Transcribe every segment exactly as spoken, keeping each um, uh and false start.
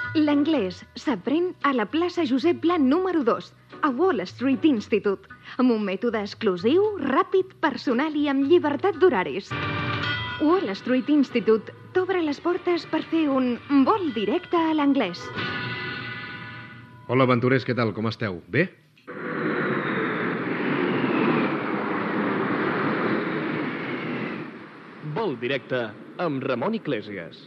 L'anglès s'aprèn a la plaça Josep Pla número dos, a Wall Street Institute, amb un mètode exclusiu, ràpid, personal i amb llibertat d'horaris. Wall Street Institute t'obre les portes per fer un vol directe a l'anglès. Hola, aventurers, què tal? Com esteu? Bé? Vol directe amb Ramon Iglesias.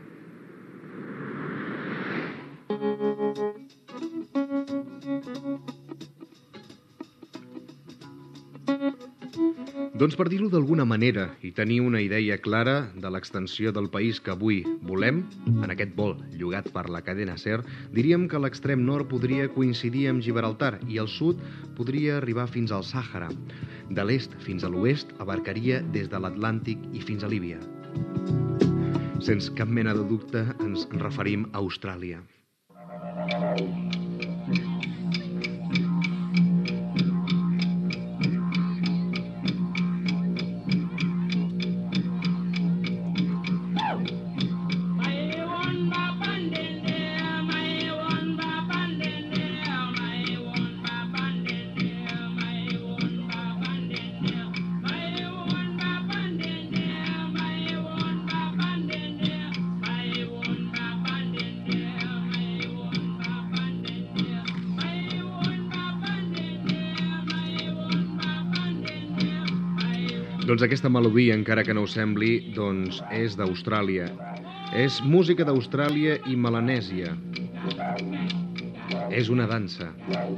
Doncs per dir-ho d'alguna manera i tenir una idea clara de l'extensió del país que avui volem, en aquest vol llogat per la cadena SER, diríem que l'extrem nord podria coincidir amb Gibraltar i el sud podria arribar fins al Sàhara. De l'est fins a l'oest abarcaria des de l'Atlàntic i fins a Líbia. Sense cap mena de dubte ens referim a Austràlia. Doncs aquesta melodia, encara que no ho sembli, doncs és d'Austràlia. És música d'Austràlia i Melanèsia. És una dansa.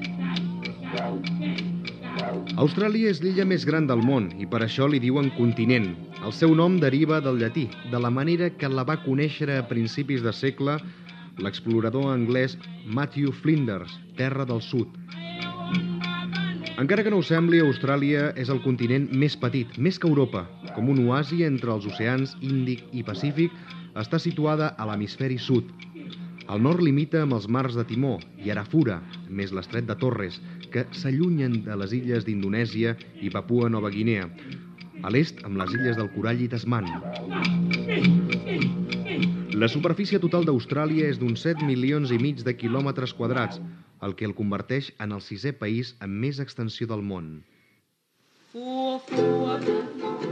Austràlia és l'illa més gran del món i per això li diuen continent. El seu nom deriva del llatí, de la manera que la va conèixer a principis de segle l'explorador anglès Matthew Flinders, terra del sud. Encara que no ho sembli, Austràlia és el continent més petit, més que Europa. Com un oasi entre els oceans Índic i Pacífic, està situada a l'hemisferi sud. Al nord limita amb els mars de Timor i Arafura, més l'estret de Torres, que s'allunyen de les illes d'Indonèsia i Papua Nova Guinea. A l'est, amb les illes del Corall i Tasman. La superfície total d'Austràlia és d'uns set milions i mig de quilòmetres quadrats, el que el converteix en el sisè país amb més extensió del món.